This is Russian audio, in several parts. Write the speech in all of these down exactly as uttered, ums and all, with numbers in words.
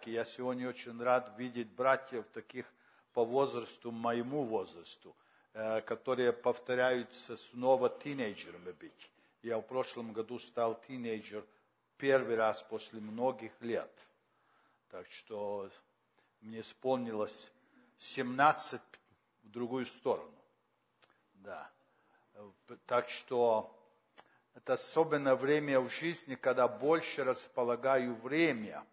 Я сегодня очень рад видеть братьев таких по возрасту, моему возрасту, которые повторяются снова тинейджерами быть. Я в прошлом году стал тинейджер первый раз после многих лет. Так что мне исполнилось семнадцать в другую сторону. Да. Так что это особенное время в жизни, когда больше располагаю время,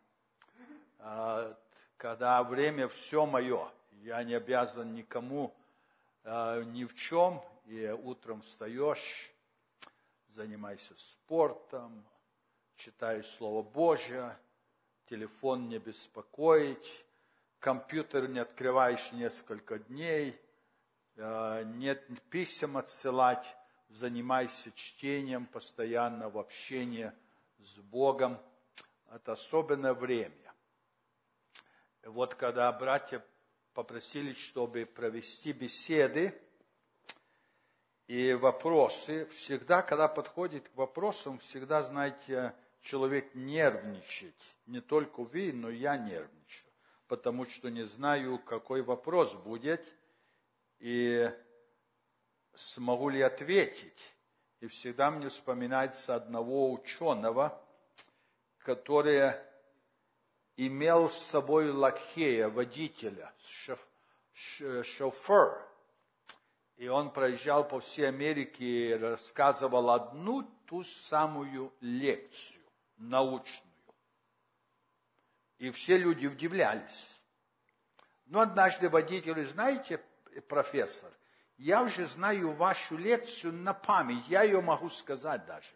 когда время все мое. Я не обязан никому ни в чем. И утром встаешь, занимайся спортом, читаешь Слово Божье, телефон не беспокоить, компьютер не открываешь несколько дней, нет писем отсылать, занимайся чтением постоянно в общении с Богом. Это особенное время. Вот когда братья попросили, чтобы провести беседы и вопросы, всегда, когда подходит к вопросам, всегда, знаете, человек нервничает. Не только вы, но я нервничаю, потому что не знаю, какой вопрос будет, и смогу ли ответить. И всегда мне вспоминается одного ученого, который имел с собой лакея, водителя, шоф, шофер. И он проезжал по всей Америке и рассказывал одну ту самую лекцию, научную. И все люди удивлялись. Но однажды водитель, знаете, профессор, я уже знаю вашу лекцию на память, я ее могу сказать даже.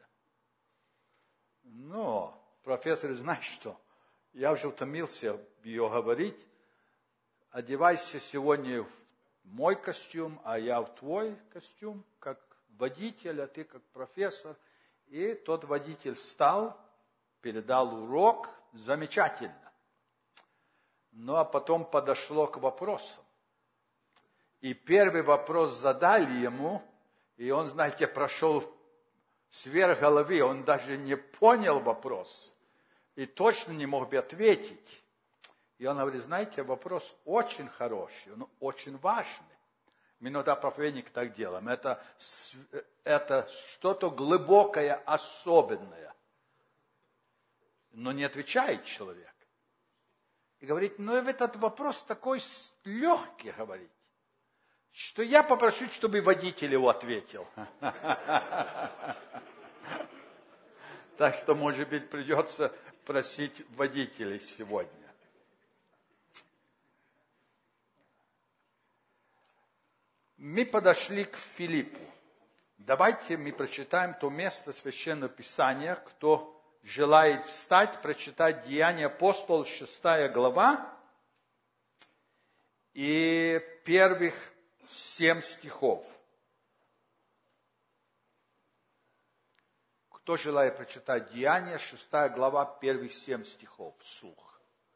Но профессор, знаешь что, я уже утомился ее говорить, одевайся сегодня в мой костюм, а я в твой костюм, как водитель, а ты как профессор. И тот водитель встал, передал урок, замечательно. Ну, а потом подошло к вопросам. И первый вопрос задали ему, и он, знаете, прошел сверх головы, он даже не понял вопрос, и точно не мог бы ответить. И он говорит, знаете, вопрос очень хороший, он очень важный. Мы иногда проповедник так делаем. Это, это что-то глубокое, особенное. Но не отвечает человек. И говорит, ну этот вопрос такой легкий, говорит, что я попрошу, чтобы водитель его ответил. Так что, может быть, придется просить водителей сегодня. Мы подошли к Филиппу. Давайте мы прочитаем то место Священного Писания. Кто желает встать, прочитать Деяния апостолов, шестая глава, и первых семь стихов. Кто желает прочитать Деяния, шестая глава, первых семь стихов вслух?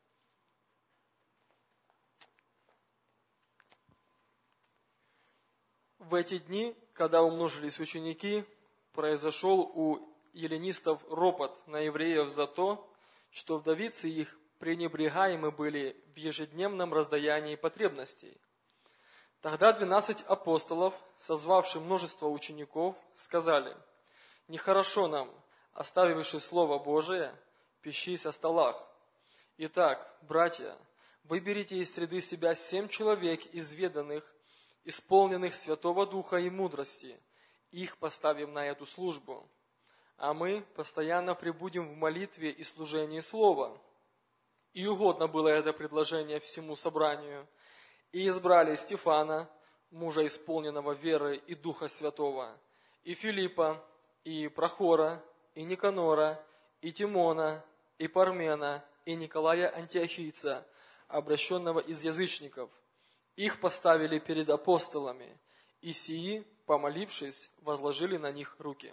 В эти дни, когда умножились ученики, произошел у эллинистов ропот на евреев за то, что вдовицы их пренебрегаемы были в ежедневном раздаянии потребностей. Тогда двенадцать апостолов, созвавши множество учеников, сказали: «Нехорошо нам, оставивши Слово Божие, пищись о столах. Итак, братья, выберите из среды себя семь человек изведанных, исполненных Святого Духа и мудрости, их поставим на эту службу. А мы постоянно пребудем в молитве и служении Слова». И угодно было это предложение всему собранию. И избрали Стефана, мужа исполненного веры и Духа Святого, и Филиппа, и Прохора, и Никанора, и Тимона, и Пармена, и Николая Антиохийца, обращенного из язычников. Их поставили перед апостолами, и сии, помолившись, возложили на них руки.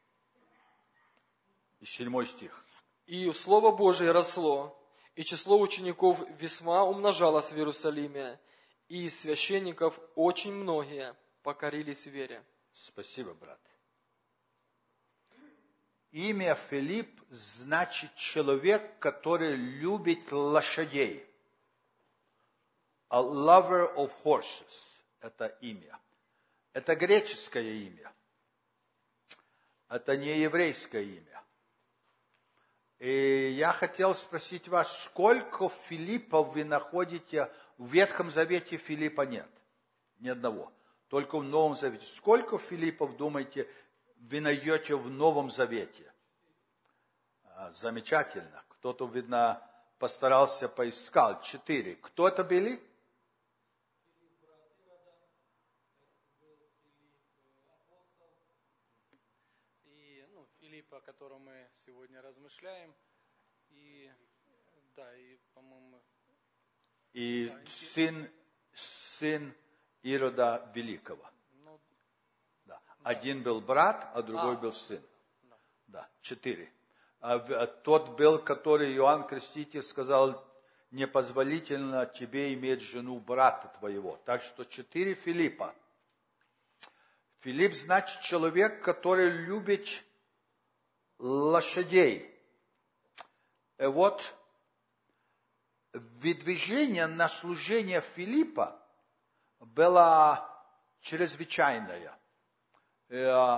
И седьмой стих. И Слово Божие росло, и число учеников весьма умножалось в Иерусалиме, и из священников очень многие покорились вере. Спасибо, брат. Имя Филипп значит человек, который любит лошадей. A lover of horses. Это имя. Это греческое имя. Это не еврейское имя. И я хотел спросить вас, сколько Филиппов вы находите? В Ветхом Завете Филиппа нет. Ни одного. Только в Новом Завете. Сколько Филиппов, думаете, вы найдете в Новом Завете? Замечательно. Кто-то, видно, постарался, поискал. Четыре. Кто это были? И, ну, Филипп, о котором мы сегодня размышляем. И, да, и, по-моему... И да, сын, сын Ирода Великого. Ну, Да. Один был брат, а другой А. был сын. да. Да, четыре. А в- а тот был, который Иоанн Креститель сказал, непозволительно тебе иметь жену брата твоего. Так что четыре Филиппа. Филипп значит человек, который любит лошадей. И вот выдвижение на служение Филиппа было чрезвычайное, э,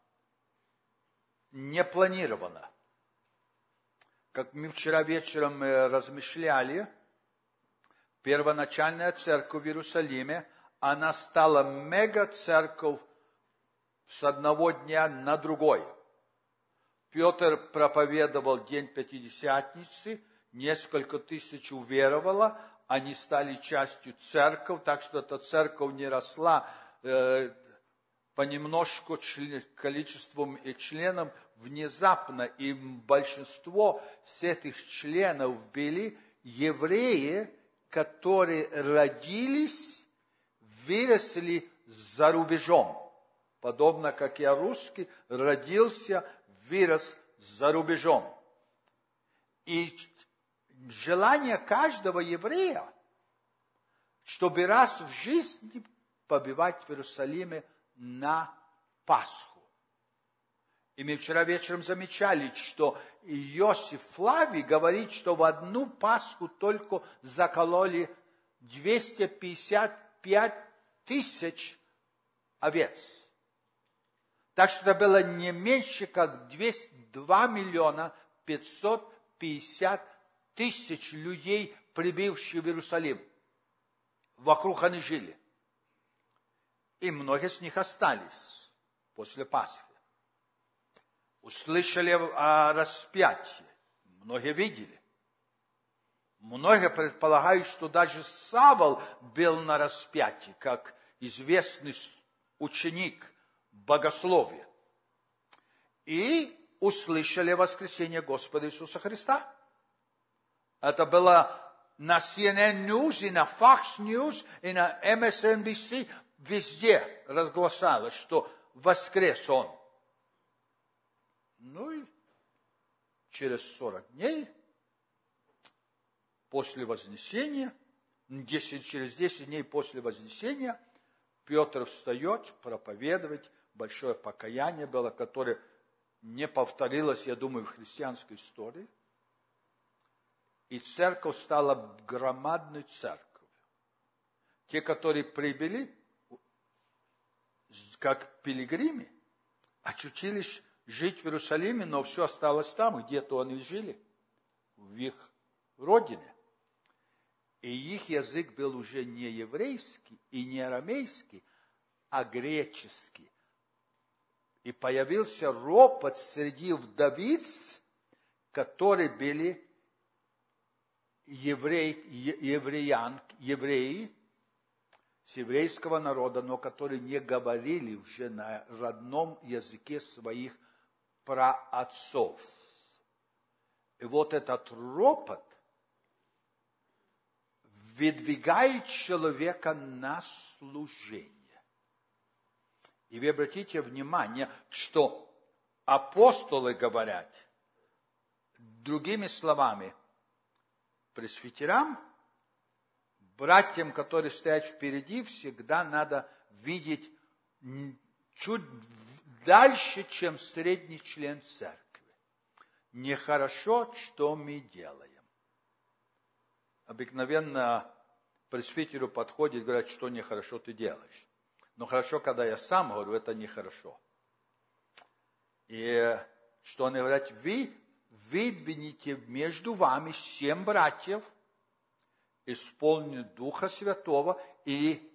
не планировано. Как мы вчера вечером э, размышляли, первоначальная церковь в Иерусалиме, она стала мега-церковь с одного дня на другой. Петр проповедовал день Пятидесятницы, несколько тысяч уверовало, они стали частью церкви, так что эта церковь не росла э, понемножку член, количеством и членов внезапно, и большинство с этих членов были евреи, которые родились, выросли за рубежом. Подобно как я русский, родился, вырос за рубежом. И желание каждого еврея, чтобы раз в жизни побывать в Иерусалиме на Пасху. И мы вчера вечером замечали, что Иосиф Флавий говорит, что в одну Пасху только закололи двести пятьдесят пять тысяч овец. Так что это было не меньше, как два миллиона пятьсот пятьдесят тысяч людей, прибывших в Иерусалим. Вокруг они жили. И многие с них остались после Пасхи. Услышали о распятии. Многие видели. Многие предполагают, что даже Савл был на распятии, как известный ученик богословия. И услышали воскресение Господа Иисуса Христа. Это было на си эн эн News, и на Fox News, и на эм эс эн би си. Везде разглашалось, что воскрес Он. Ну и через сорок дней после Вознесения, десять, через десять дней после Вознесения, Петр встает проповедовать. Большое покаяние было, которое не повторилось, я думаю, в христианской истории. И церковь стала громадной церковью. Те, которые прибыли, как пилигримы, очутились жить в Иерусалиме, но все осталось там, где-то они жили, в их родине. И их язык был уже не еврейский и не арамейский, а греческий. И появился ропот среди вдовиц, которые были еврей, евреян, евреи с еврейского народа, но которые не говорили уже на родном языке своих праотцов. И вот этот ропот выдвигает человека на служение. И вы обратите внимание, что апостолы говорят, другими словами, пресвитерам, братьям, которые стоят впереди, всегда надо видеть чуть дальше, чем средний член церкви. нехорошо, что мы делаем. Обыкновенно пресвитеру подходит и говорит, что нехорошо ты делаешь. Но хорошо, когда я сам говорю, это нехорошо. И что они говорят, вы выдвините между вами семь братьев, исполненных Духа Святого, и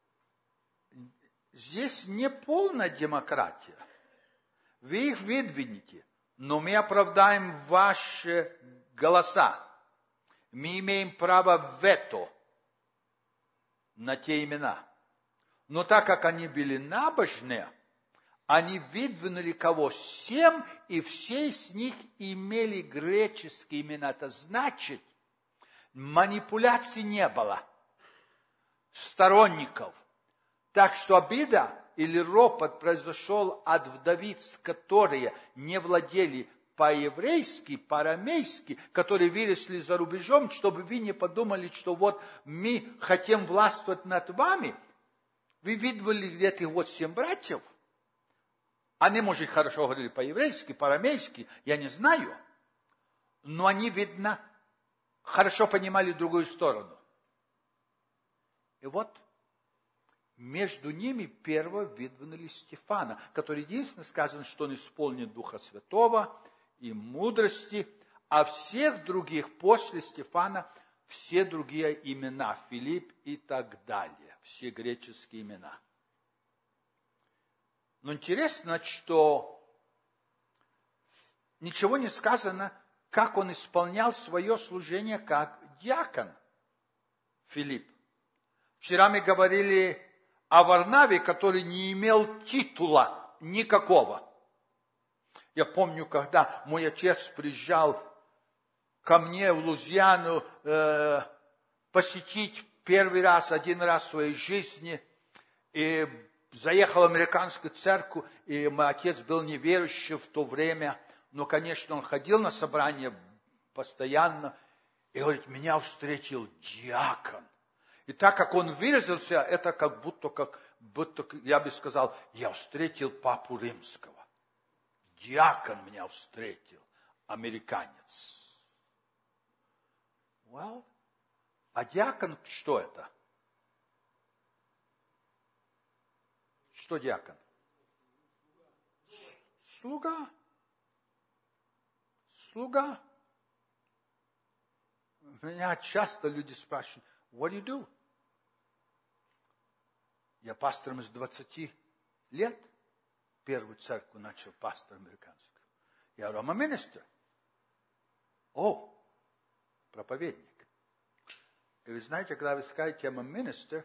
здесь не полная демократия. Вы их выдвинете, но мы оправдаем ваши голоса. Мы имеем право вето на те имена. Но так как они были набожные, они выдвинули кого? Семь, и все из них имели греческие имена. Это значит, манипуляций не было, сторонников. Так что обида или ропот произошел от вдовиц, которые не владели по-еврейски, по-арамейски, которые выросли за рубежом, чтобы вы не подумали, что вот мы хотим властвовать над вами. Вы видели этих вот семь братьев. Они, может, хорошо говорили по-еврейски, по-арамейски, я не знаю. Но они, видно, хорошо понимали другую сторону. И вот между ними первого выдвинули Стефана, который единственно сказано, что он исполнен Духа Святого и мудрости, а всех других после Стефана все другие имена, Филипп и так далее, все греческие имена. Но интересно, что ничего не сказано, как он исполнял свое служение как диакон Филипп. Вчера мы говорили о Варнаве, который не имел титула никакого. Я помню, когда мой отец приезжал ко мне в Лузьяну э, посетить первый раз, один раз в своей жизни, и заехал в американскую церковь, и мой отец был неверующий в то время, но, конечно, он ходил на собрания постоянно, и говорит, меня встретил диакон. И так как он выразился, это как будто, как будто, я бы сказал, я встретил папу римского. Диакон меня встретил, американец. Well, а диакон что это? Что диакон? Слуга. Слуга. Меня часто люди спрашивают, what do you do? Я пастором с двадцати лет первую церковь начал, пастор американскую. Я говорю, I'm a minister. О, проповедник. И вы знаете, когда вы скажете, I'm a minister,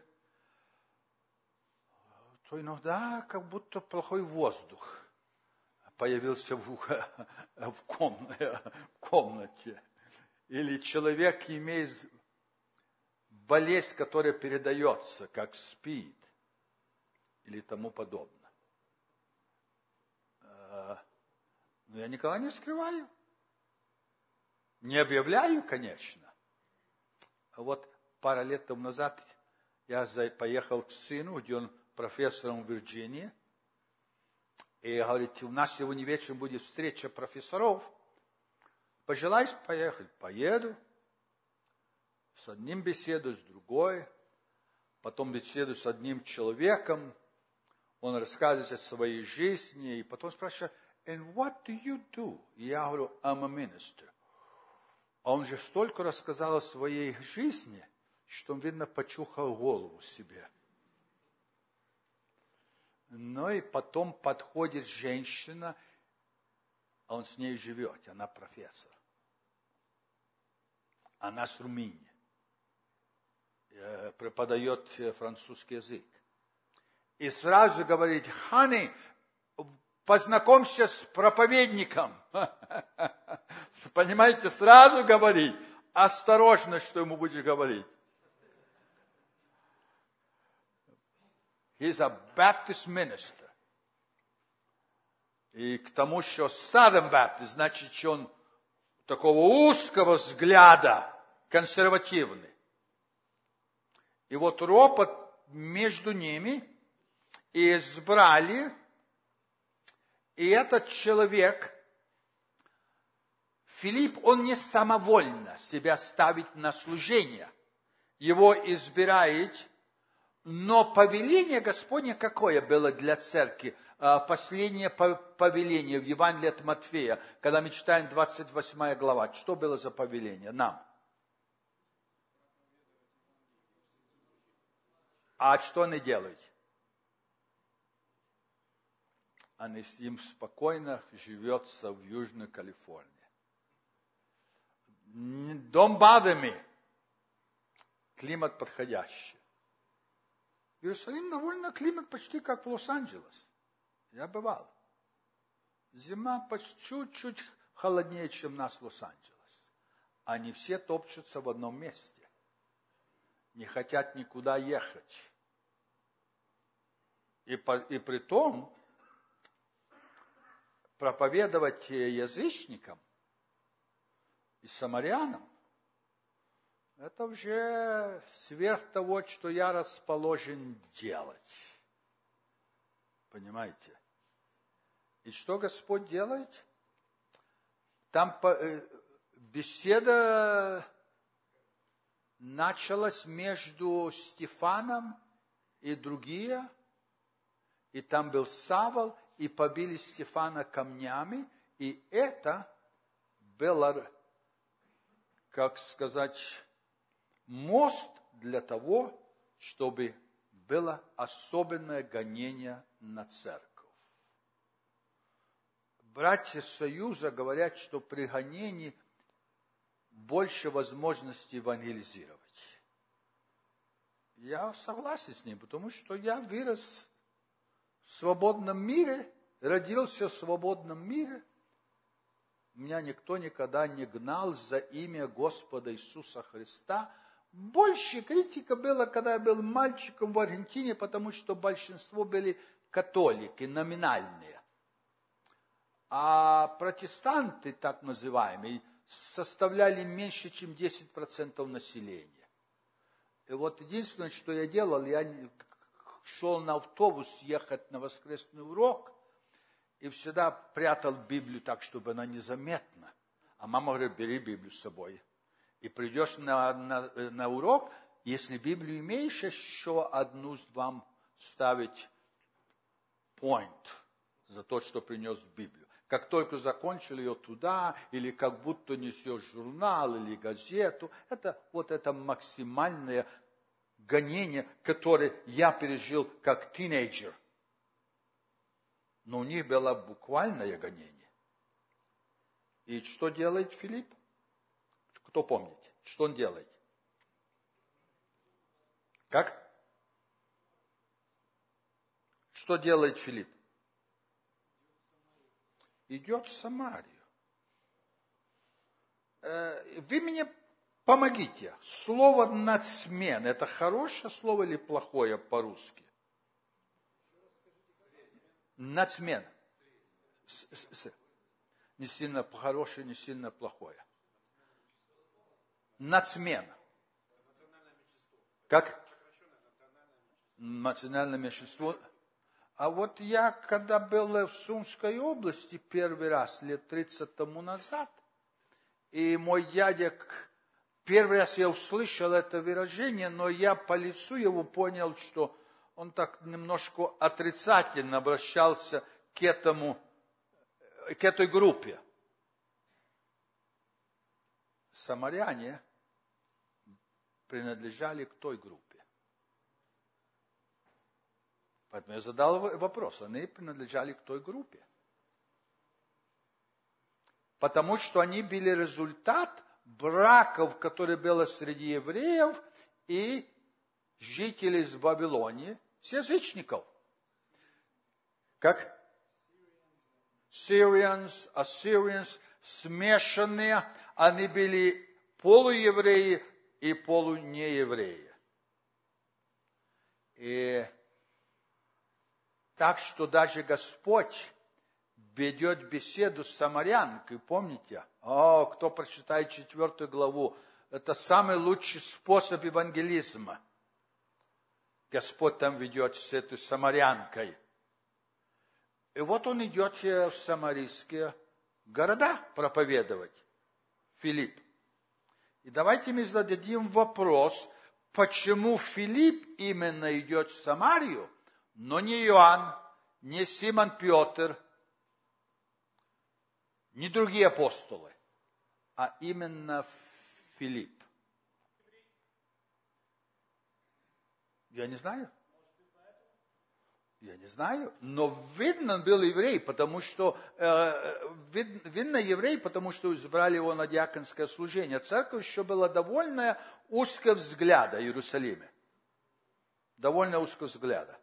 то иногда как будто плохой воздух появился в, в, комнате, в комнате. Или человек имеет болезнь, которая передается, как СПИД, или тому подобное. Но я никогда не скрываю. Не объявляю, конечно. А вот пару лет тому назад я поехал к сыну, где он профессором в Вирджинии. И говорит, у нас сегодня вечером будет встреча профессоров. Пожелаешь поехать? Поеду. С одним беседую, с другой. Потом беседую с одним человеком. Он рассказывает о своей жизни. И потом спрашивает, and what do you do? И я говорю, I'm a minister. А он же столько рассказал о своей жизни, что он, видно, почухал голову себе. Ну и потом подходит женщина, а он с ней живет, она профессор. Она с Румынии, преподает французский язык. И сразу говорит, honey, познакомься с проповедником. Понимаете, сразу говорит, осторожно, что ему будешь говорить. He's a Baptist minister. И к тому, что Southern Baptist, значит, что он такого узкого взгляда, консервативный. И вот ропот между ними, и избрали, и этот человек Филипп, он не самовольно себя ставит на служение. Его избирает, но повеление Господне какое было для церкви? Последнее повеление в Евангелии от Матфея, когда мы читаем двадцать восьмая глава. Что было за повеление нам? А что они делают? Они с ним спокойно живется в Южной Калифорнии. Дом Бадами. Климат подходящий. Иерусалим довольно климат почти как в Лос-Анджелес. Я бывал. Зима почти чуть-чуть холоднее, чем у нас в Лос-Анджелес. Они все топчутся в одном месте. Не хотят никуда ехать. И, по, и при том, проповедовать язычникам и самарянам, это уже сверх того, что я расположен делать. Понимаете? И что Господь делает? Там беседа началась между Стефаном и другие, и там был Савл, и побили Стефана камнями, и это было, как сказать, мост для того, чтобы было особенное гонение на церковь. Братья Союза говорят, что при гонении больше возможностей евангелизировать. Я согласен с ним, потому что я вырос в свободном мире, родился в свободном мире. Меня никто никогда не гнал за имя Господа Иисуса Христа. Больше критика была, когда я был мальчиком в Аргентине, потому что большинство были католики, номинальные. А протестанты, так называемые, составляли меньше, чем десять процентов населения. И вот единственное, что я делал, я шел на автобус ехать на воскресный урок, и всегда прятал Библию так, чтобы она незаметна. А мама говорит, бери Библию с собой. И придешь на, на, на урок, если Библию имеешь, еще одну вам ставить point за то, что принес в Библию. Как только закончили ее туда, или как будто несешь журнал или газету, это вот это максимальное гонение, которое я пережил как тинейджер. Но у них было буквальное гонение. И что делает Филипп? Кто помнит? Что он делает? Как? Что делает Филипп? Идет в Самарию. Вы мне помогите. Слово «нацмен» – это хорошее слово или плохое по-русски? Нацмен. Не сильно хорошее, не сильно плохое. Нацмен. Как? Национальное меньшинство. А вот я, когда был в Сумской области первый раз, лет тридцать тому назад, и мой дядя, первый раз я услышал это выражение, но я по лицу его понял, что он так немножко отрицательно обращался к этому, к этой группе. Самаряне принадлежали к той группе. Поэтому я задал вопрос, они принадлежали к той группе. Потому что они были результат браков, которые были среди евреев и жителей из Вавилонии, с язычников. Как? Syrians, Assyrians, смешанные, они были полуевреи и полунеевреи. И так что даже Господь ведет беседу с самарянкой, помните? О, кто прочитает четвертую главу, это самый лучший способ евангелизма. Господь там ведет с этой самарянкой. И вот он идет в самарийские города проповедовать. Филипп. И давайте мы зададим вопрос, почему Филипп именно идет в Самарию, но не Иоанн, не Симон Петр, не другие апостолы, а именно Филипп. Я не знаю. Я не знаю, но видно был еврей, потому что э, вид, видно еврей, потому что избрали его на диаконское служение. Церковь еще была довольно узкого взгляда в Иерусалиме. Довольно узкого взгляда.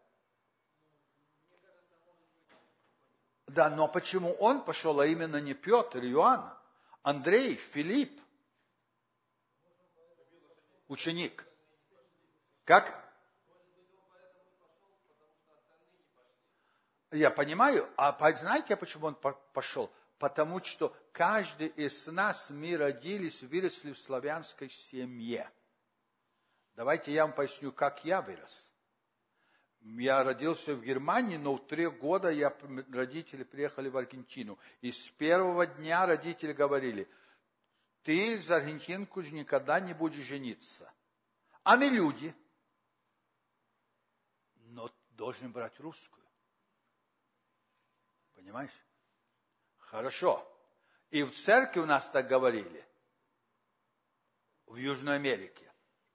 Да, но почему он пошел, а именно не Петр, Иоанн, Андрей, Филипп, ученик? Как? Я понимаю, а знаете, почему он пошел? Потому что каждый из нас, мы родились, выросли в славянской семье. Давайте я вам поясню, как я вырос. Я родился в Германии, но в три года я, родители приехали в Аргентину. И с первого дня родители говорили, ты за аргентинку никогда не будешь жениться. Они люди, но должны брать русскую. Понимаешь? Хорошо. И в церкви у нас так говорили. В Южной Америке.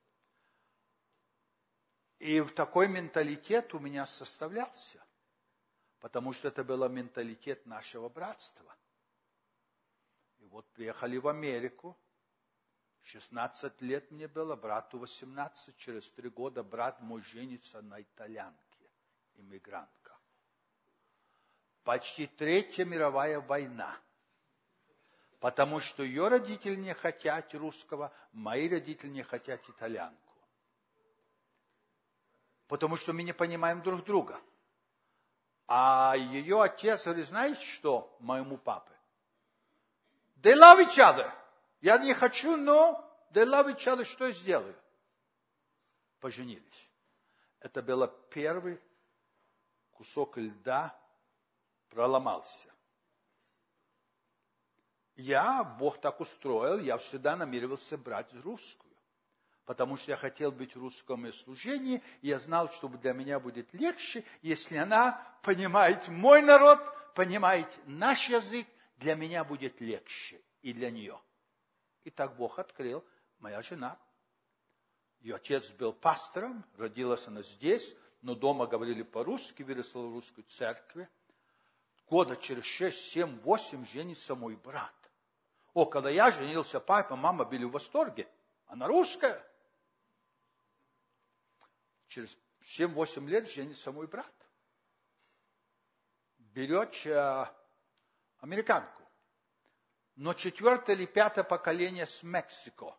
И такой менталитет у меня составлялся. Потому что это был менталитет нашего братства. И вот приехали в Америку. шестнадцать лет мне было, брату восемнадцать. Через три года брат мой женится на итальянке, иммигрантка. Почти Третья мировая война. Потому что ее родители не хотят русского, мои родители не хотят итальянку. Потому что мы не понимаем друг друга. А ее отец говорит, знаете что, моему папе? They love each other. Я не хочу, но they love each other, что я сделаю? Поженились. Это был первый кусок льда, проломался. Я, Бог так устроил, я всегда намеревался брать русскую. Потому что я хотел быть в русском служении, и я знал, что для меня будет легче, если она понимает мой народ, понимает наш язык, для меня будет легче и для нее. И так Бог открыл, моя жена. Ее отец был пастором, родилась она здесь, но дома говорили по-русски, выросла в русской церкви. Года через шесть, семь, восемь женится мой брат. О, когда я женился, папа, мама были в восторге. Она русская. Через семь-восемь лет женится мой брат. Берет э, американку. Но четвертое или пятое поколение с Мексико.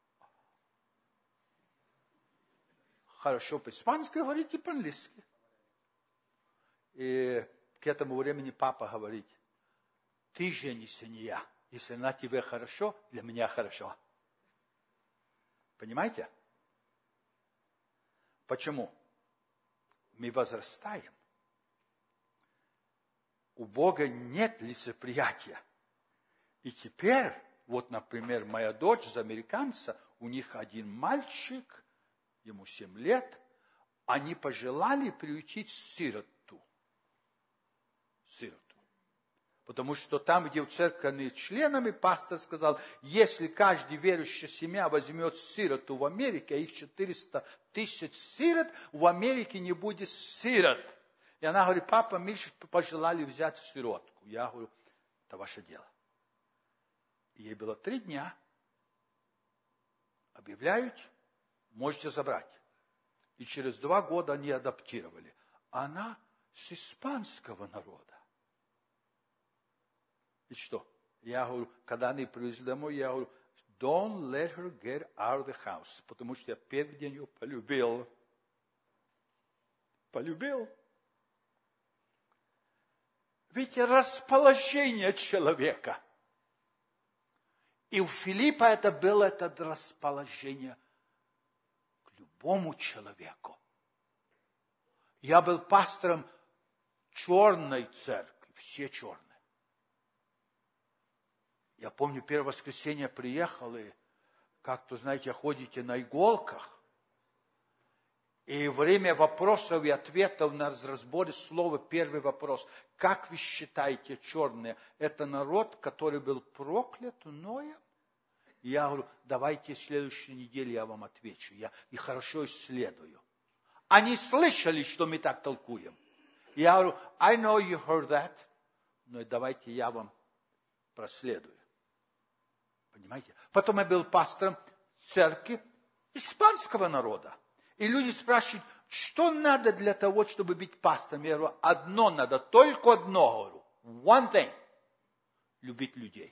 Хорошо по-испански говорит и по-английски. И к этому времени папа говорит, ты женишься, не я. Если она тебе хорошо, для меня хорошо. Понимаете? Почему? Мы возрастаем. У Бога нет лицеприятия. И теперь, вот, например, моя дочь из американца, у них один мальчик, ему семь лет, они пожелали приютить сироту. Сироту. Потому что там, где в церкви они членами, пастор сказал, если каждая верующая семья возьмет сироту в Америке, а их четыреста тысяч сирот, в Америке не будет сирот. И она говорит, папа, мы пожелали взять сиротку. Я говорю, это ваше дело. И ей было три дня. Объявляют, можете забрать. И через два года они адаптировали. Она с испанского народа. И что? Я говорю, когда они привезли домой, я говорю, don't let her get out of the house. Потому что я первый день ее полюбил. Полюбил. Видите, расположение человека. И у Филиппа это было это расположение к любому человеку. Я был пастором черной церкви, все черные. Я помню, первое воскресенье приехал, и как-то, знаете, ходите на иголках. И время вопросов и ответов на разборе слова, первый вопрос. Как вы считаете, черные, это народ, который был проклят Ноем? Я говорю, давайте в следующей неделе я вам отвечу. Я и хорошо исследую. Они слышали, что мы так толкуем. Я говорю, I know you heard that, но давайте я вам проследую. Понимаете? Потом я был пастором церкви испанского народа. И люди спрашивают, что надо для того, чтобы быть пастором? Я говорю, одно надо, только одно, говорю. One thing. Любить людей.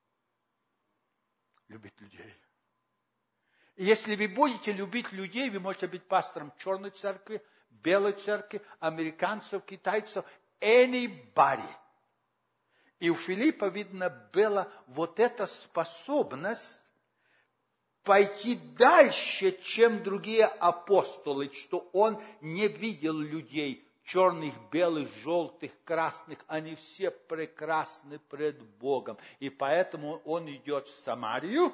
Любить людей. И если вы будете любить людей, вы можете быть пастором черной церкви, белой церкви, американцев, китайцев, anybody. И у Филиппа, видно, была вот эта способность пойти дальше, чем другие апостолы, что он не видел людей черных, белых, желтых, красных, они все прекрасны пред Богом. И поэтому он идет в Самарию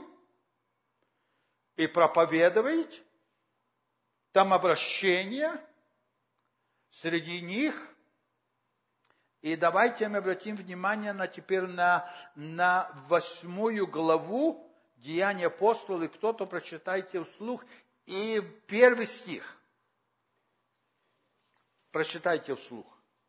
и проповедует, там обращение среди них. И давайте мы обратим внимание на, теперь на, на восьмую главу Деяния апостолов. Кто-то прочитайте вслух. И первый стих. Прочитайте вслух.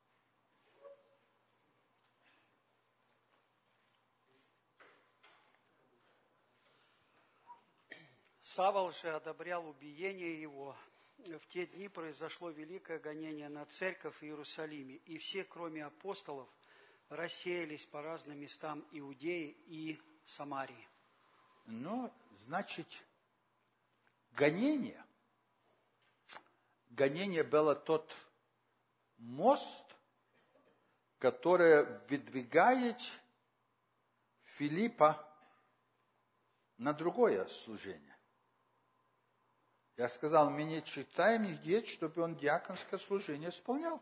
Савл же одобрял убиение его. В те дни произошло великое гонение на церковь в Иерусалиме, и все, кроме апостолов, рассеялись по разным местам Иудеи и Самарии. Ну, значит, гонение. Гонение было тот мост, который выдвигает Филиппа на другое служение. Я сказал, мы не читаем нигде, чтобы он диаконское служение исполнял.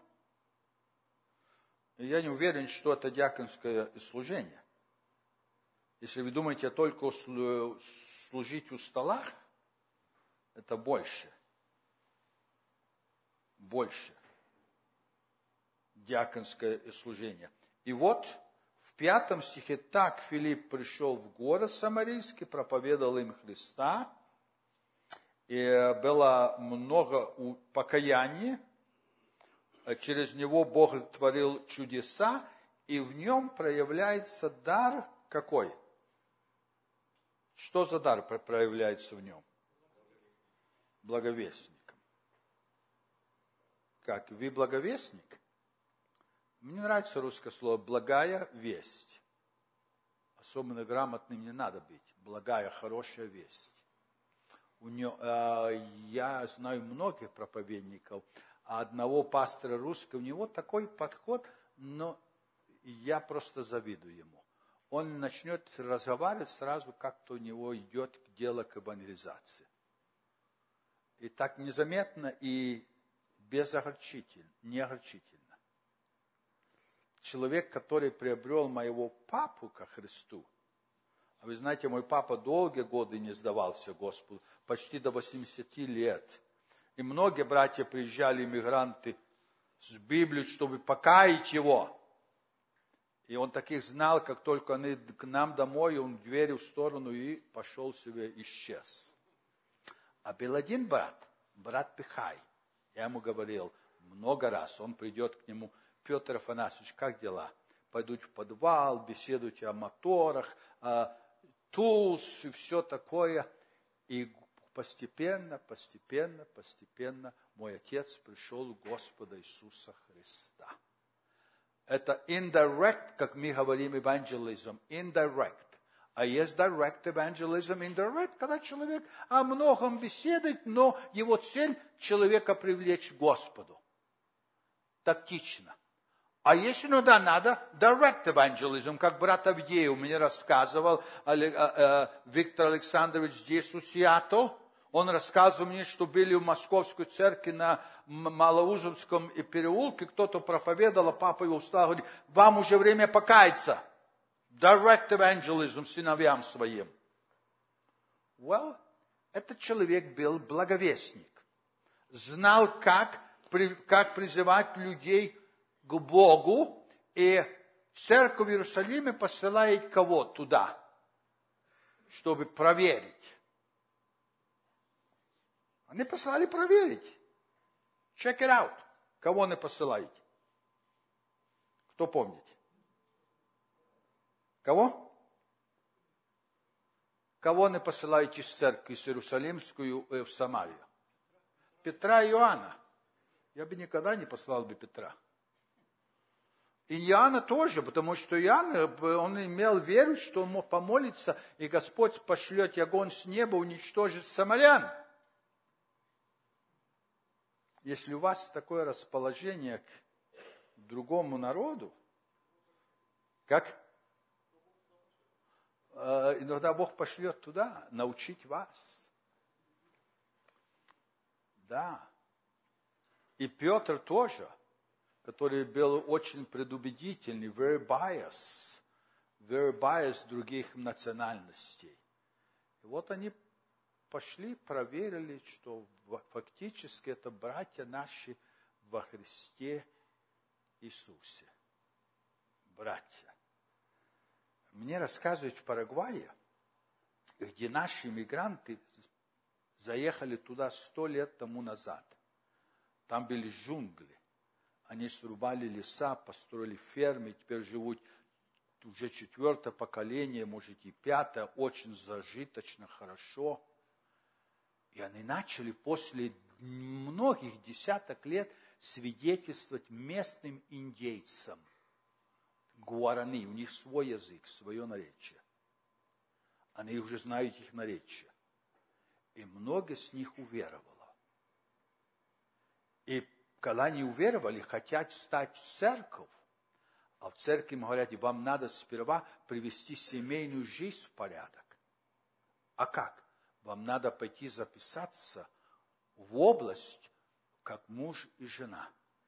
И я не уверен, что это диаконское служение. Если вы думаете только служить у стола, это больше. Больше. Диаконское служение. И вот в пятом стихе, так Филипп пришел в город Самарийский, проповедовал им Христа, и было много покаяния, через него Бог творил чудеса, и в нем проявляется дар какой? Что за дар проявляется в нем? Благовестником. Как? Вы благовестник? Мне нравится русское слово «благая весть». Особенно грамотным не надо быть. Благая, хорошая весть. У него, э, я знаю многих проповедников, а одного пастора русского, у него такой подход, но я просто завидую ему. Он начнет разговаривать сразу, как-то у него идет дело к евангелизации. И так незаметно и безогорчительно, не огорчительно. Человек, который приобрел моего папу ко Христу, а вы знаете, мой папа долгие годы не сдавался Господу, почти до восьмидесяти лет. И многие братья приезжали, иммигранты, с Библией, чтобы покаять его. И он таких знал, как только они к нам домой, он дверью в сторону и пошел себе, исчез. А был один брат, брат Пихай. Я ему говорил много раз, он придет к нему, Петр Афанасьевич, как дела? Пойдут в подвал, беседуйте о моторах, о тулс и все такое. И постепенно, постепенно, постепенно мой отец пришел к Господу Иисуса Христа. Это indirect, как мы говорим, evangelism, indirect. А есть direct evangelism, indirect, когда человек о многом беседует, но его цель человека привлечь к Господу. Тактично. А если иногда надо, direct evangelism, как брат Авдеев мне рассказывал, Виктор Александрович здесь, у Сиэтл, он рассказывал мне, что были в Московской церкви на Малоужевском переулке, кто-то проповедовал, а папа его встал и говорит, вам уже время покаяться. direct evangelism сыновьям своим. Well, этот человек был благовестник. Знал, как, как призывать людей к Богу. И церковь в Иерусалиме посылает кого туда, чтобы проверить. Они послали проверить. Check it out. Кого они посылаете? Кто помнит? Кого? Кого они посылаете из церкви, из Иерусалимскую в Самарию? Петра и Иоанна. Я бы никогда не послал бы Петра. И Иоанна тоже, потому что Иоанн, он имел веру, что он мог помолиться, и Господь пошлет огонь с неба, уничтожит самарян. Если у вас такое расположение к другому народу, как? Иногда Бог пошлет туда, научить вас. Да. И Петр тоже, который был очень предубедительный, very biased, very biased других национальностей. И вот они пошли, проверили, что фактически это братья наши во Христе Иисусе. Братья. Мне рассказывают в Парагвае, где наши мигранты заехали туда сто лет тому назад. Там были джунгли. Они срубали леса, построили фермы, теперь живут уже четвертое поколение, может и пятое, очень зажиточно, хорошо. И они начали после многих десяток лет свидетельствовать местным индейцам. Гуарани, у них свой язык, свое наречие. Они уже знают их наречие. И много с них уверовало. И когда они уверовали, хотят стать в церковь, а в церкви им говорят, вам надо сперва привести семейную жизнь в порядок. А как? Вам надо пойти записаться в область, как муж и жена.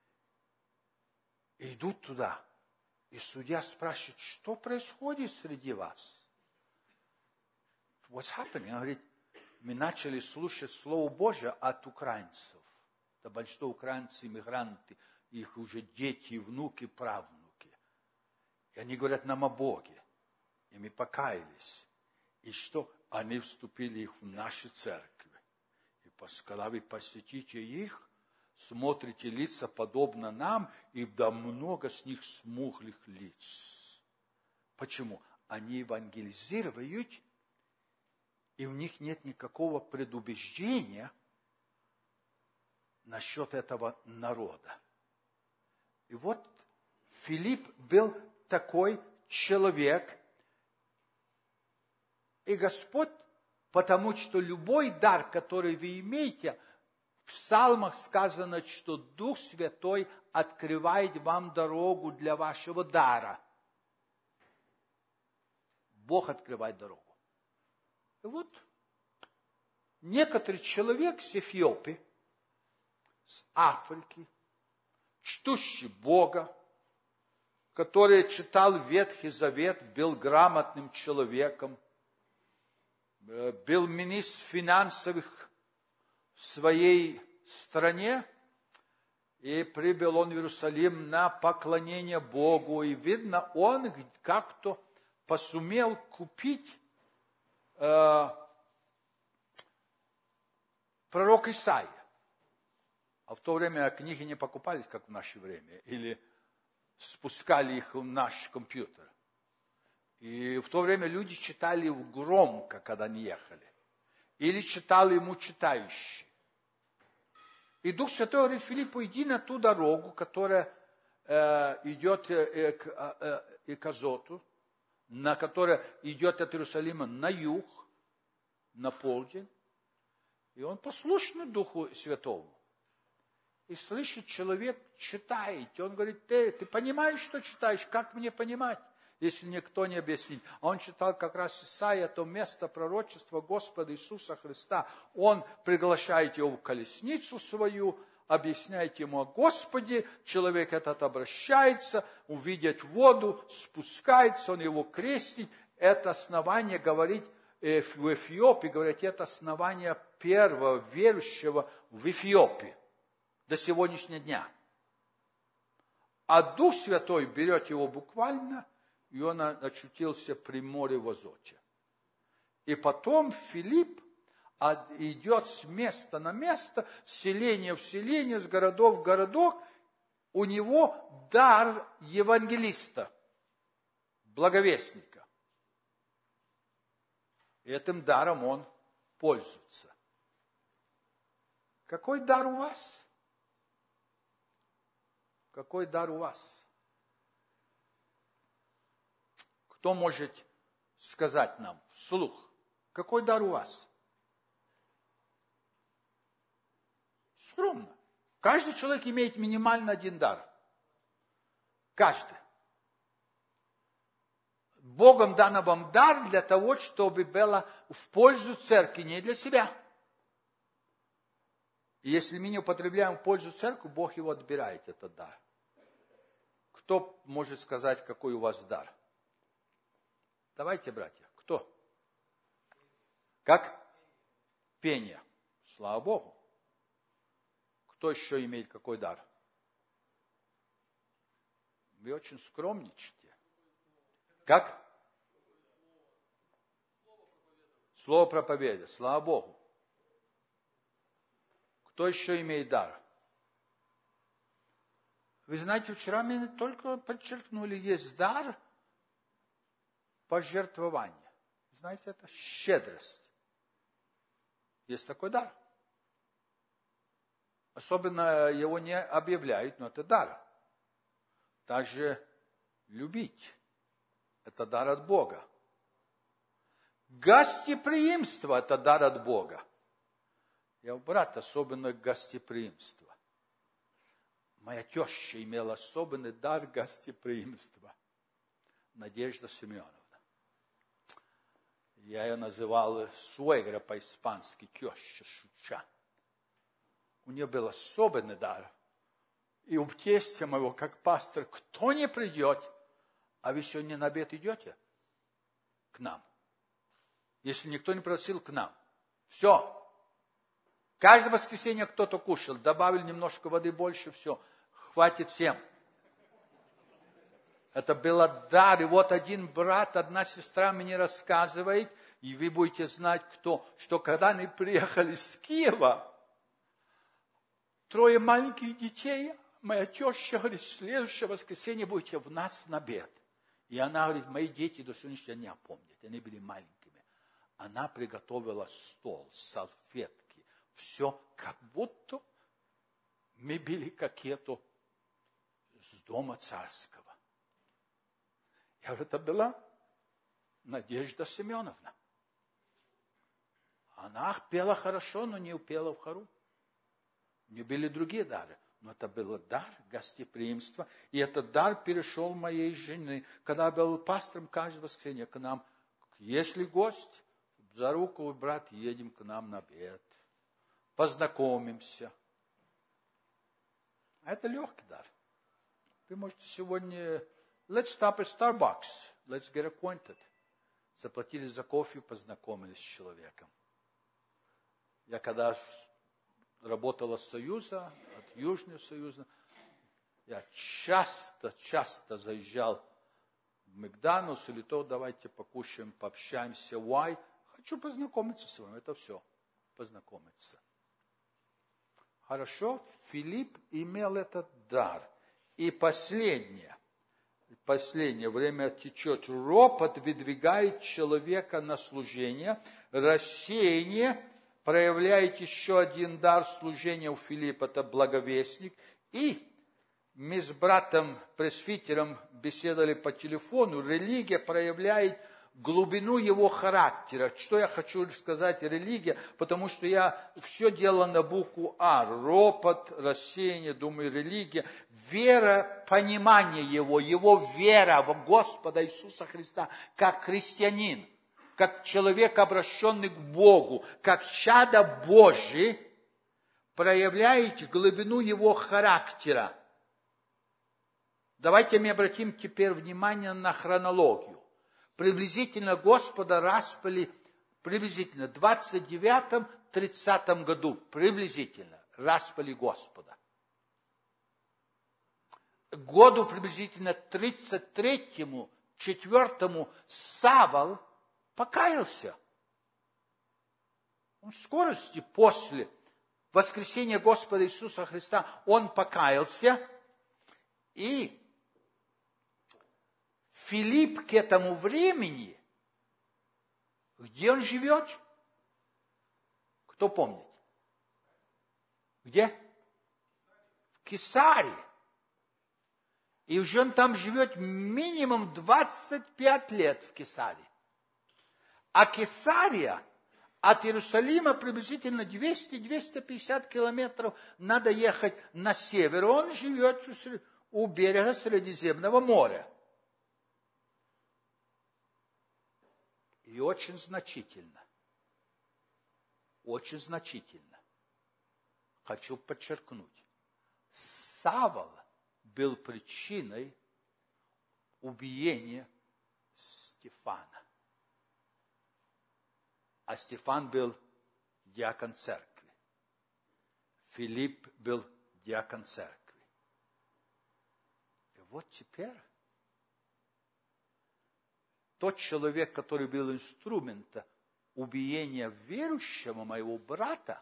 И идут туда. И судья спрашивает, что происходит среди вас? What's happening? Он говорит, мы начали слушать Слово Божие от украинцев. Это большинство украинцы, иммигранты, их уже дети, внуки, правнуки. И они говорят нам о Боге. И мы покаялись. И что? Они вступили в наши церкви. И когда вы посетите их, смотрите лица подобно нам, и да много с них смуглых лиц. Почему? Они евангелизируют, и у них нет никакого предубеждения насчет этого народа. И вот Филипп был такой человек, и Господь, потому что любой дар, который вы имеете, в псалмах сказано, что Дух Святой открывает вам дорогу для вашего дара. Бог открывает дорогу. И вот некоторый человек с Эфиопии, с Африки, чтущий Бога, который читал Ветхий Завет, был грамотным человеком, был министр финансовых в своей стране, и прибыл он в Иерусалим на поклонение Богу. И видно, он как-то посумел купить э, пророк Исаия. А в то время книги не покупались, как в наше время, или спускали их в наш компьютер. И в то время люди читали громко, когда они ехали. Или читал ему читающий. И Дух Святой говорит Филиппу, иди на ту дорогу, которая э, идет э, к, э, э, к Азоту, на которой идет от Иерусалима на юг, на полдень. И он послушный Духу Святому. И слышит, человек читает. И он говорит, ты, ты понимаешь, что читаешь? Как мне понимать, если никто не объяснит? А он читал как раз Исаия, то место пророчества Господа Иисуса Христа. Он приглашает его в колесницу свою, объясняет ему о Господе, человек этот обращается, увидит воду, спускается, он его крестит. Это основание, говорит в Эфиопии, говорит, это основание первого верующего в Эфиопии до сегодняшнего дня. А Дух Святой берет его буквально, и он очутился при море в Азоте. И потом Филипп идет с места на место, с селения в селение, с городов в городок. У него дар евангелиста, благовестника. И этим даром он пользуется. Какой дар у вас? Какой дар у вас? Кто может сказать нам вслух? Какой дар у вас? Скромно. Каждый человек имеет минимально один дар. Каждый. Богом дан вам дар для того, чтобы было в пользу церкви, не для себя. И если мы не употребляем в пользу церкви, Бог его отбирает, этот дар. Кто может сказать, какой у вас дар? Давайте, братья. Кто? Как? Пение. Слава Богу. Кто еще имеет какой дар? Вы очень скромничаете. Как? Слово проповедия. Слава Богу. Кто еще имеет дар? Вы знаете, вчера мы только подчеркнули, есть дар пожертвования. Знаете, это щедрость. Есть такой дар. Особенно его не объявляют, но это дар. Также любить. Это дар от Бога. Гостеприимство – это дар от Бога. Я брат, особенно гостеприимство. Моя теща имела особенный дар гостеприимства. Надежда Семеновна. Я ее называл суэгра по-испански, теща, шуча. У нее был особенный дар. И у тестя моего, как пастор, кто не придет, а вы сегодня на обед идете? К нам. Если никто не просил, к нам. Все. Каждое воскресенье кто-то кушал, добавили немножко воды больше, все. Хватит всем. Это был дар. И вот один брат, одна сестра мне рассказывает, и вы будете знать, кто, что когда они приехали с Киева, трое маленьких детей, моя теща говорит, в следующее воскресенье будете в нас на обед. И она говорит, мои дети до сегодняшнего дня помнят, они были маленькими. Она приготовила стол, салфетки, все, как будто мы были какие-то с дома царского. Я говорю, это была Надежда Семеновна. Она пела хорошо, но не пела в хору. У нее были другие дары. Но это был дар гостеприимства. И этот дар перешел моей жены. Когда я был пастором, каждое воскресенье к нам, если гость, за руку, брат, едем к нам на обед. Познакомимся. А это легкий дар. Вы можете сегодня... Let's stop at Starbucks. Let's get acquainted. Заплатили за кофе, познакомились с человеком. Я когда работал от Союза, от Южного Союза, я часто, часто заезжал в Макдональдс или то, давайте покушаем, пообщаемся. Why? Хочу познакомиться с вами. Это все. Познакомиться. Хорошо, Филипп имел этот дар. И последнее. Последнее время течет. Ропот выдвигает человека на служение. Рассеяние проявляет еще один дар служения у Филиппа. Это благовестник. И мы с братом-пресвитером беседовали по телефону. Религия проявляет глубину его характера. Что я хочу сказать, религия, потому что я все делал на букву А. Ропот, рассеяние, думаю, религия. Вера, понимание его, его вера в Господа Иисуса Христа, как христианин, как человек, обращенный к Богу, как чадо Божий, проявляет глубину его характера. Давайте мы обратим теперь внимание на хронологию. Приблизительно Господа распяли приблизительно в двадцать девятом — тридцатом году. Приблизительно распяли Господа. Году приблизительно тридцать третьему — четвертому Савл покаялся. Он в скорости после воскресения Господа Иисуса Христа он покаялся, и Филипп к этому времени, где он живет? Кто помнит? Где? В Кесарии. И уже он там живет минимум двадцать пять лет в Кесарии. А Кесария от Иерусалима приблизительно двести — двести пятьдесят километров надо ехать на север. Он живет у берега Средиземного моря. И очень значительно, очень значительно, хочу подчеркнуть, Савл был причиной убиения Стефана. А Стефан был диакон церкви. Филипп был диакон церкви. И вот теперь тот человек, который был инструментом убиения верующего моего брата,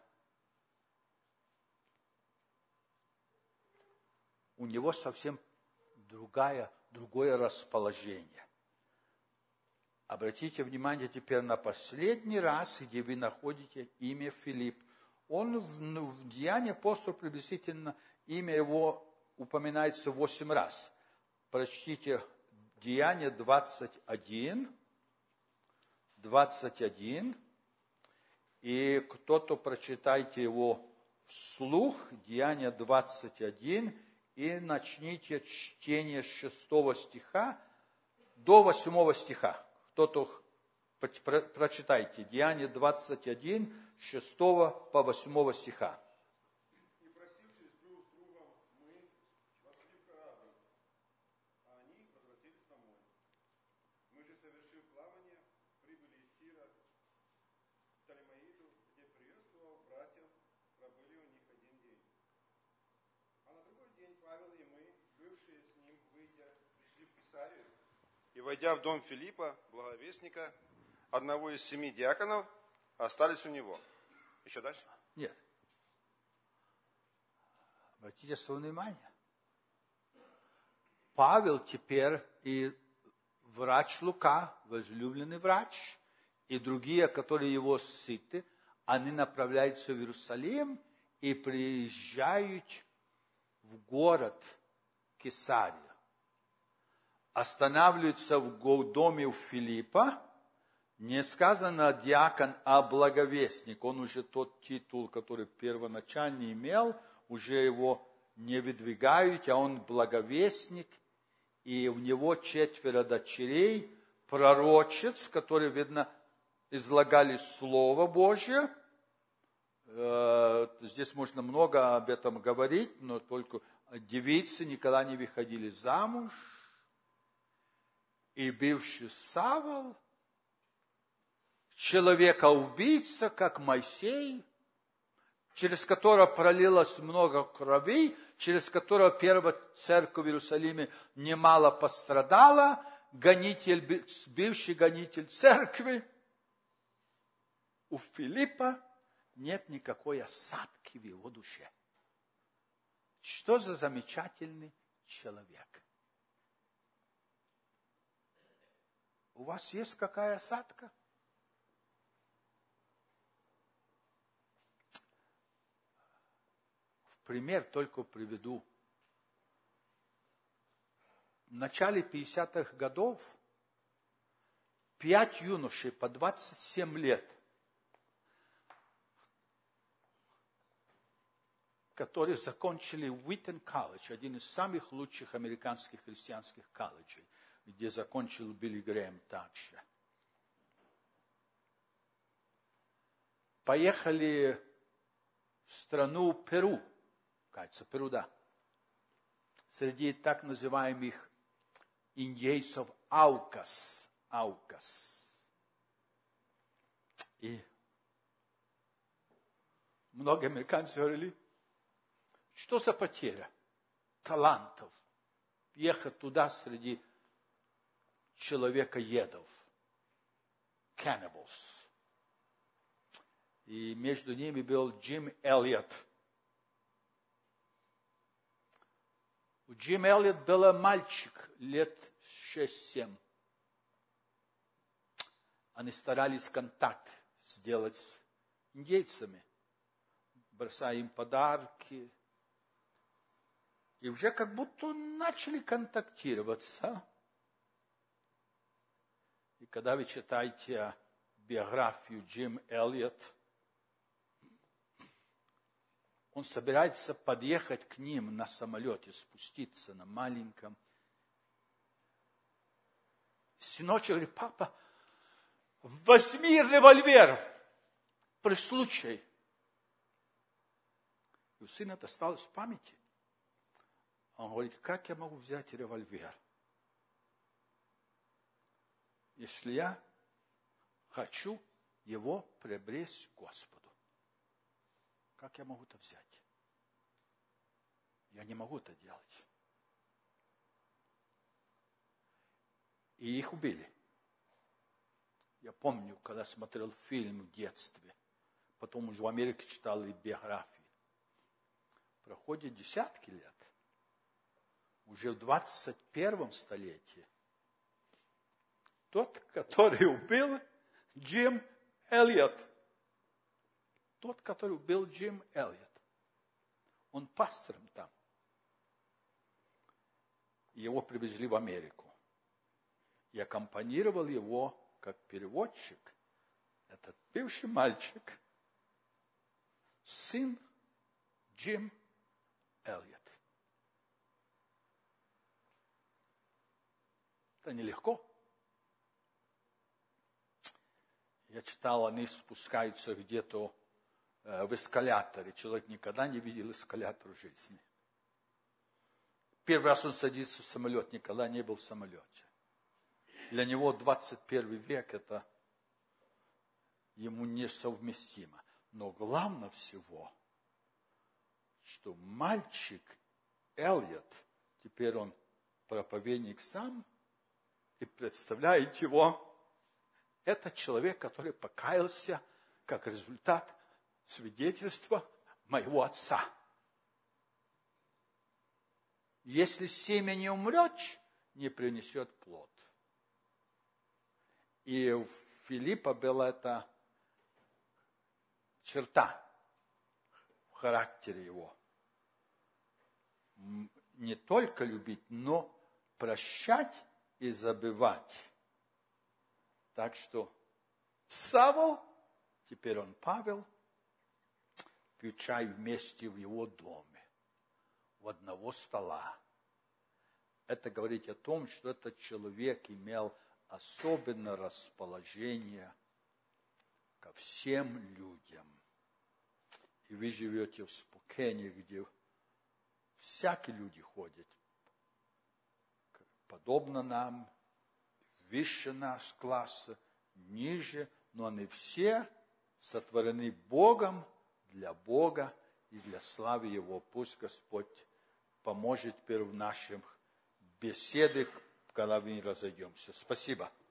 у него совсем другая, другое расположение. Обратите внимание теперь на последний раз, где вы находите имя Филипп. Он в, в Деянии апостола приблизительно имя его упоминается восемь раз. Прочтите Деяние двадцать один, двадцать один, и кто-то прочитайте его вслух, Деяние двадцать один, и начните чтение с шестого стиха до восьмого стиха. Кто-то прочитайте, Деяние двадцать один, с шестого по восьмого стиха. И, войдя в дом Филиппа, благовестника, одного из семи диаконов, остались у него. Еще дальше? Нет. Обратите свое внимание. Павел теперь и врач Лука, возлюбленный врач, и другие, которые его сыты, они направляются в Иерусалим и приезжают в город Кесария. Останавливаются в доме у Филиппа, не сказано диакон, а благовестник. Он уже тот титул, который первоначально имел, уже его не выдвигают, а он благовестник. И у него четверо дочерей, пророчец, которые, видно, излагали Слово Божье. Здесь можно много об этом говорить, но только девицы никогда не выходили замуж. И бывший Савл, человека-убийца, как Моисей, через которого пролилось много крови, через которого первая церковь в Иерусалиме немало пострадала, гонитель, бывший гонитель церкви. У Филиппа нет никакой осадки в его душе. Что за замечательный человек? У вас есть какая осадка? В пример только приведу. В начале пятидесятых годов пять юношей по двадцать семь лет, которые закончили Уитон колледж, один из самых лучших американских христианских колледжей, где закончил Билли Грэм также. Поехали в страну Перу, кажется, Перу, да, среди так называемых индейцев Аукас, Аукас. И многие американцы говорили, что за потеря талантов ехать туда среди человекоедов, cannibals. И между ними был Джим Эллиот. У Джима Эллиот был мальчик лет шесть-семь. Они старались контакт сделать с индейцами, бросая им подарки. И уже как будто начали контактироваться. И когда вы читаете биографию Джима Эллиота, он собирается подъехать к ним на самолете, спуститься на маленьком. Сыночек говорит, папа, возьми револьвер при случае. И у сына это осталось в памяти. Он говорит, как я могу взять револьвер, если я хочу его приобрести Господу? Как я могу это взять? Я не могу это делать. И их убили. Я помню, когда смотрел фильм в детстве, потом уже в Америке читал и биографии. Проходит десятки лет. Уже в двадцать первом столетии. Тот, который убил Джим Эллиот, тот, который убил Джим Эллиот, он пастором там. Его привезли в Америку. И аккомпанировал его как переводчик этот бывший мальчик, сын Джим Эллиот. Это нелегко. Я читал, они спускаются где-то в эскаляторе. Человек никогда не видел эскалятор в жизни. Первый раз он садится в самолет, никогда не был в самолете. Для него двадцать первый век это ему несовместимо. Но главное всего, что мальчик Эллиот, теперь он проповедник сам, и представляет его, это человек, который покаялся как результат свидетельства моего отца. Если семя не умрет, не принесет плод. И у Филиппа была эта черта в характере его. Не только любить, но прощать и забывать. Так что Савл, теперь он Павел, пьют чай вместе в его доме, в одного стола. Это говорит о том, что этот человек имел особенное расположение ко всем людям. И вы живете в Спокене, где всякие люди ходят, подобно нам, выше нас класса, ниже, но они все сотворены Богом, для Бога и для славы Его. Пусть Господь поможет теперь в наших беседах, когда мы разойдемся. Спасибо.